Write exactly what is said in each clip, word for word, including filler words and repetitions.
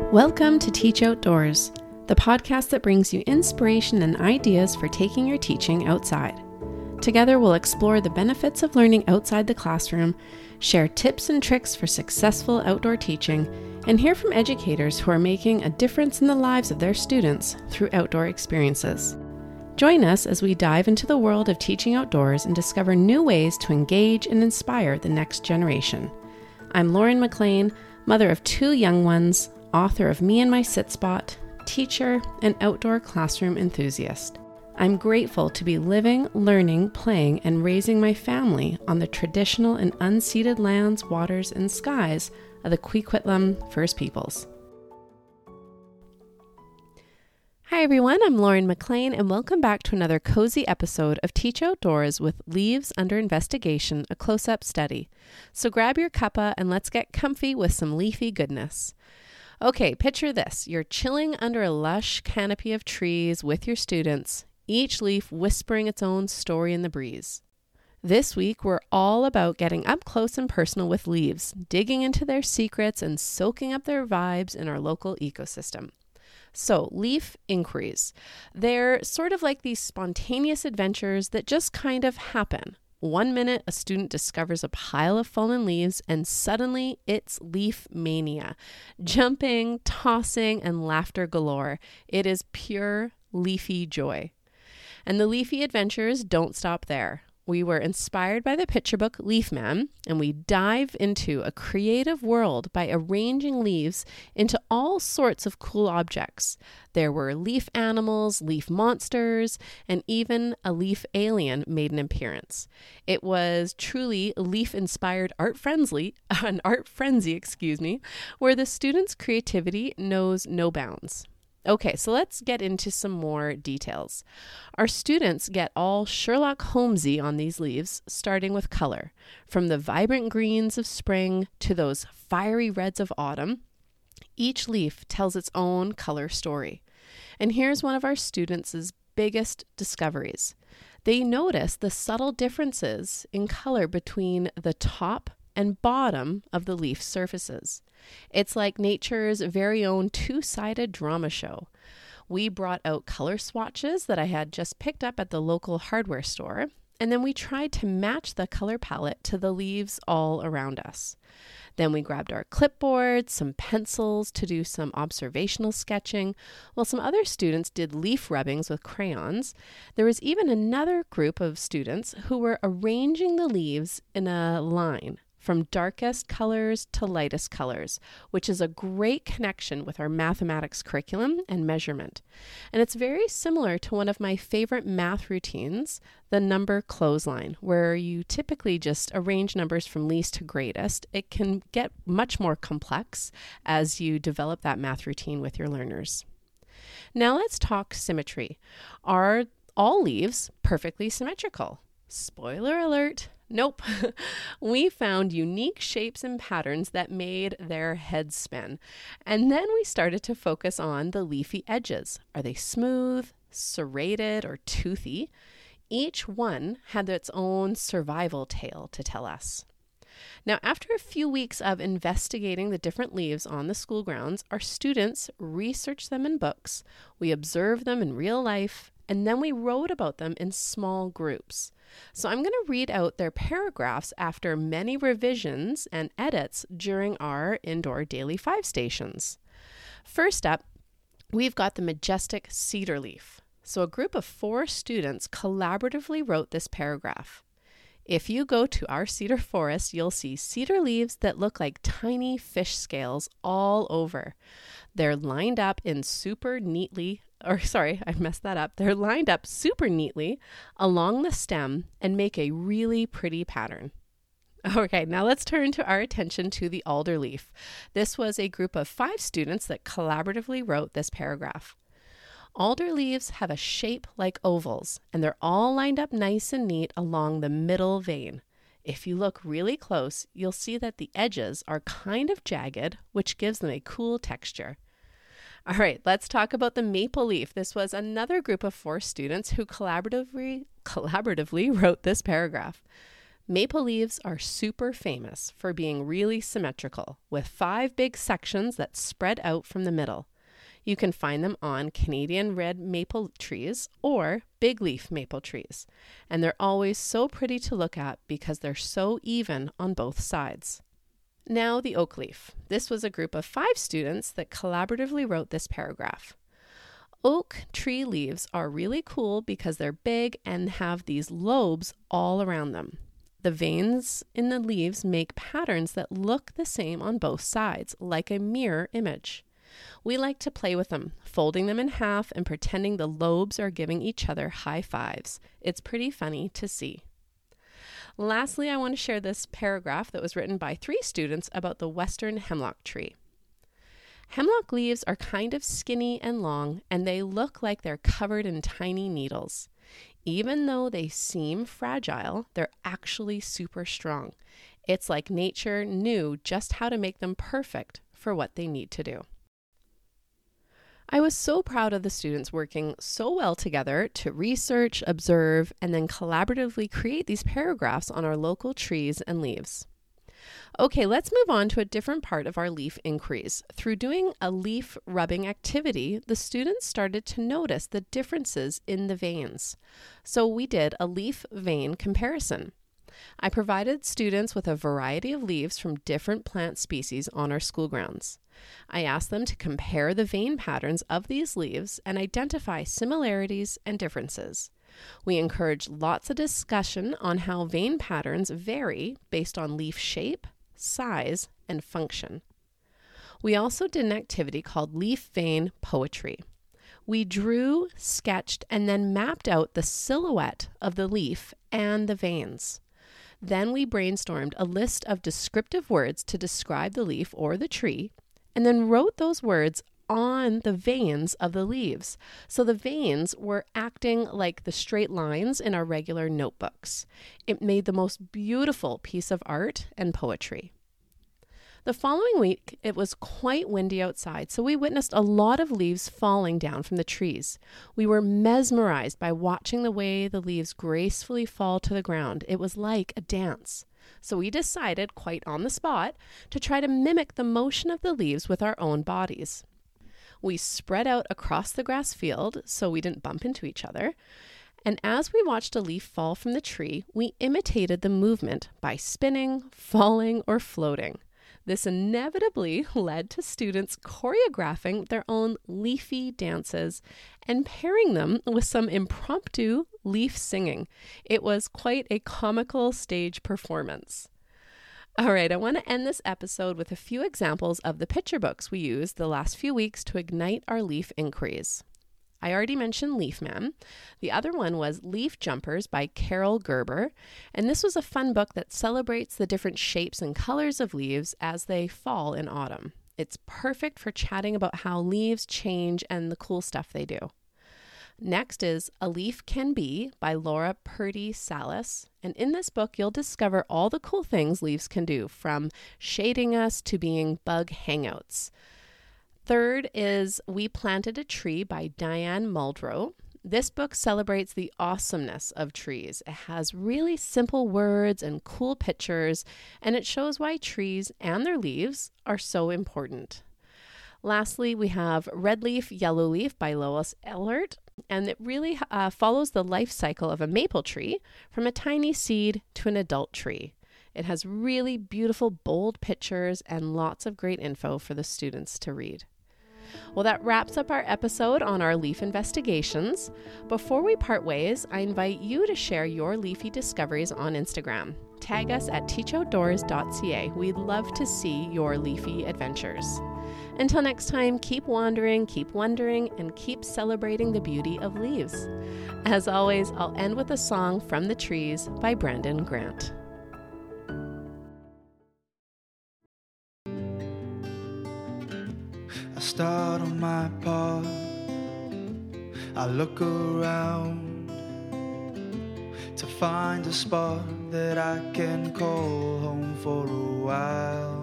Welcome to Teach Outdoors, the podcast that brings you inspiration and ideas for taking your teaching outside. Together, we'll explore the benefits of learning outside the classroom, share tips and tricks for successful outdoor teaching, and hear from educators who are making a difference in the lives of their students through outdoor experiences. Join us as we dive into the world of teaching outdoors and discover new ways to engage and inspire the next generation. I'm Lauren McLean, mother of two young ones, author of Me and My Sit Spot, teacher, and outdoor classroom enthusiast. I'm grateful to be living, learning, playing, and raising my family on the traditional and unceded lands, waters, and skies of the Coquitlam First Peoples. Hi everyone, I'm Lauren McLean, and welcome back to another cozy episode of Teach Outdoors with Leaves Under Investigation, a close-up study. So grab your cuppa and let's get comfy with some leafy goodness. Okay, picture this. You're chilling under a lush canopy of trees with your students, each leaf whispering its own story in the breeze. This week, we're all about getting up close and personal with leaves, digging into their secrets and soaking up their vibes in our local ecosystem. So, leaf inquiries. They're sort of like these spontaneous adventures that just kind of happen. One minute, a student discovers a pile of fallen leaves, and suddenly it's leaf mania. Jumping, tossing, and laughter galore. It is pure leafy joy. And the leafy adventures don't stop there. We were inspired by the picture book Leaf Man, and we dive into a creative world by arranging leaves into all sorts of cool objects. There were leaf animals, leaf monsters, and even a leaf alien made an appearance. It was truly leaf-inspired art frenzy, an art frenzy, excuse me, where the students' creativity knows no bounds. Okay, so let's get into some more details. Our students get all Sherlock Holmesy on these leaves, starting with color. From the vibrant greens of spring to those fiery reds of autumn, each leaf tells its own color story. And here's one of our students' biggest discoveries. They notice the subtle differences in color between the top and bottom of the leaf surfaces. It's like nature's very own two-sided drama show. We brought out color swatches that I had just picked up at the local hardware store, and then we tried to match the color palette to the leaves all around us. Then we grabbed our clipboards, some pencils to do some observational sketching, while some other students did leaf rubbings with crayons. There was even another group of students who were arranging the leaves in a line, from darkest colors to lightest colors, which is a great connection with our mathematics curriculum and measurement. And it's very similar to one of my favorite math routines, the number clothesline, where you typically just arrange numbers from least to greatest. It can get much more complex as you develop that math routine with your learners. Now let's talk symmetry. Are all leaves perfectly symmetrical? Spoiler alert. Nope. We found unique shapes and patterns that made their heads spin. And then we started to focus on the leafy edges. Are they smooth, serrated, or toothy? Each one had its own survival tale to tell us. Now, after a few weeks of investigating the different leaves on the school grounds, our students researched them in books, we observed them in real life, and then we wrote about them in small groups. So I'm going to read out their paragraphs after many revisions and edits during our indoor daily five stations. First up, we've got the majestic cedar leaf. So a group of four students collaboratively wrote this paragraph. If you go to our cedar forest, you'll see cedar leaves that look like tiny fish scales all over. They're lined up in super neatly or sorry, I messed that up. They're lined up super neatly along the stem and make a really pretty pattern. Okay, now let's turn to our attention to the alder leaf. This was a group of five students that collaboratively wrote this paragraph. Alder leaves have a shape like ovals, and they're all lined up nice and neat along the middle vein. If you look really close, you'll see that the edges are kind of jagged, which gives them a cool texture. All right, let's talk about the maple leaf. This was another group of four students who collaboratively, collaboratively wrote this paragraph. Maple leaves are super famous for being really symmetrical, with five big sections that spread out from the middle. You can find them on Canadian red maple trees or big leaf maple trees, and they're always so pretty to look at because they're so even on both sides. Now the oak leaf. This was a group of five students that collaboratively wrote this paragraph. Oak tree leaves are really cool because they're big and have these lobes all around them. The veins in the leaves make patterns that look the same on both sides, like a mirror image. We like to play with them, folding them in half and pretending the lobes are giving each other high fives. It's pretty funny to see. Lastly, I want to share this paragraph that was written by three students about the western hemlock tree. Hemlock leaves are kind of skinny and long, and they look like they're covered in tiny needles. Even though they seem fragile, they're actually super strong. It's like nature knew just how to make them perfect for what they need to do. I was so proud of the students working so well together to research, observe, and then collaboratively create these paragraphs on our local trees and leaves. Okay, let's move on to a different part of our leaf inquiries. Through doing a leaf rubbing activity, the students started to notice the differences in the veins. So we did a leaf vein comparison. I provided students with a variety of leaves from different plant species on our school grounds. I asked them to compare the vein patterns of these leaves and identify similarities and differences. We encouraged lots of discussion on how vein patterns vary based on leaf shape, size, and function. We also did an activity called leaf vein poetry. We drew, sketched, and then mapped out the silhouette of the leaf and the veins. Then we brainstormed a list of descriptive words to describe the leaf or the tree, and then wrote those words on the veins of the leaves. So the veins were acting like the straight lines in our regular notebooks. It made the most beautiful piece of art and poetry. The following week, it was quite windy outside, so we witnessed a lot of leaves falling down from the trees. We were mesmerized by watching the way the leaves gracefully fall to the ground. It was like a dance. So we decided, quite on the spot, to try to mimic the motion of the leaves with our own bodies. We spread out across the grass field so we didn't bump into each other. And as we watched a leaf fall from the tree, we imitated the movement by spinning, falling, or floating. This inevitably led to students choreographing their own leafy dances and pairing them with some impromptu leaf singing. It was quite a comical stage performance. All right, I want to end this episode with a few examples of the picture books we used the last few weeks to ignite our leaf inquiries. I already mentioned Leaf Man. The other one was Leaf Jumpers by Carol Gerber, and this was a fun book that celebrates the different shapes and colors of leaves as they fall in autumn. It's perfect for chatting about how leaves change and the cool stuff they do. Next is A Leaf Can Be by Laura Purdy Salas, and in this book you'll discover all the cool things leaves can do, from shading us to being bug hangouts. Third is We Planted a Tree by Diane Muldrow. This book celebrates the awesomeness of trees. It has really simple words and cool pictures, and it shows why trees and their leaves are so important. Lastly, we have Red Leaf, Yellow Leaf by Lois Ehlert, and it really uh, follows the life cycle of a maple tree from a tiny seed to an adult tree. It has really beautiful, bold pictures and lots of great info for the students to read. Well, that wraps up our episode on our leaf investigations. Before we part ways, I invite you to share your leafy discoveries on Instagram. Tag us at teach outdoors dot c a. We'd love to see your leafy adventures. Until next time, keep wandering, keep wondering, and keep celebrating the beauty of leaves. As always, I'll end with a song from the trees by Brendan Grant. I start on my path, I look around to find a spot that I can call home for a while.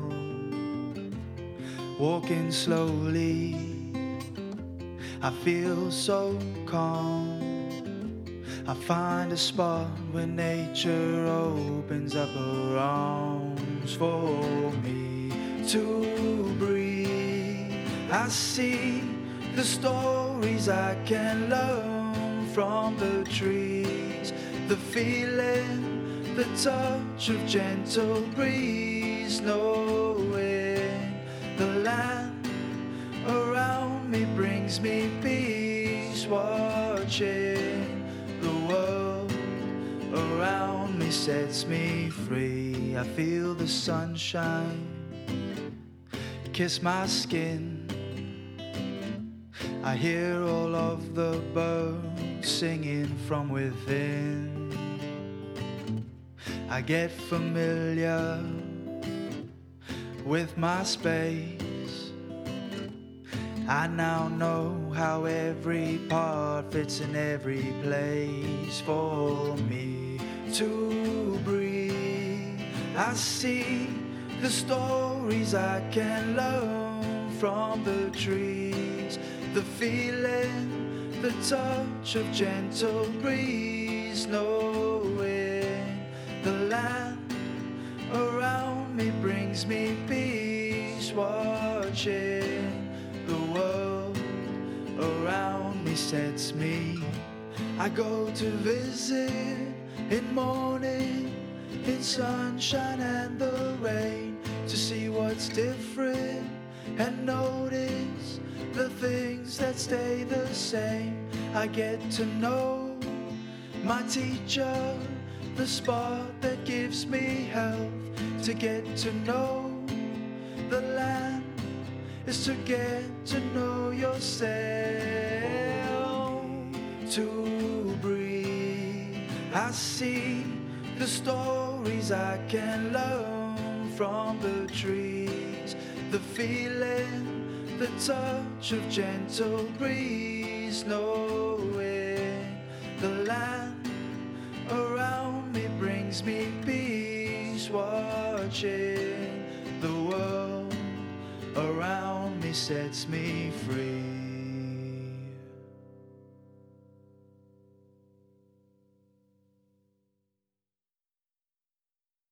Walking slowly, I feel so calm. I find a spot where nature opens up her arms for me to breathe. I see the stories I can learn from the trees, the feeling, the touch of gentle breeze, knowing the land around me brings me peace, watching the world around me sets me free. I feel the sunshine kiss my skin. I hear all of the birds singing from within. I get familiar with my space. I now know how every part fits in every place for me to breathe. I see the stories I can learn from the trees, the feeling, the touch of gentle breeze, knowing the land around me brings me peace, watching the world around me sets me. I go to visit in morning, in sunshine and the rain, to see what's different and notice the things that stay the same. I get to know my teacher, the spot that gives me health. To get to know the land is to get to know yourself. To breathe, I see the stories I can learn from the trees, the feeling, the touch of gentle breeze, knowing the land around me brings me peace, watching the world around me sets me free.